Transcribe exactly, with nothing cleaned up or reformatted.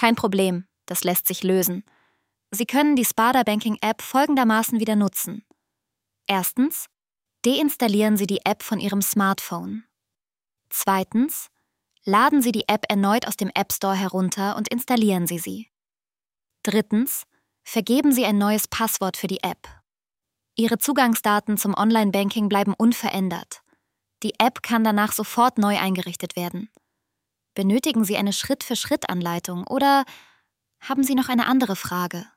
Kein Problem, das lässt sich lösen. Sie können die Sparda Banking App folgendermaßen wieder nutzen. Erstens, deinstallieren Sie die App von Ihrem Smartphone. Zweitens, laden Sie die App erneut aus dem App Store herunter und installieren Sie sie. Drittens, vergeben Sie ein neues Passwort für die App. Ihre Zugangsdaten zum Online-Banking bleiben unverändert. Die App kann danach sofort neu eingerichtet werden. Benötigen Sie eine Schritt-für-Schritt-Anleitung oder haben Sie noch eine andere Frage?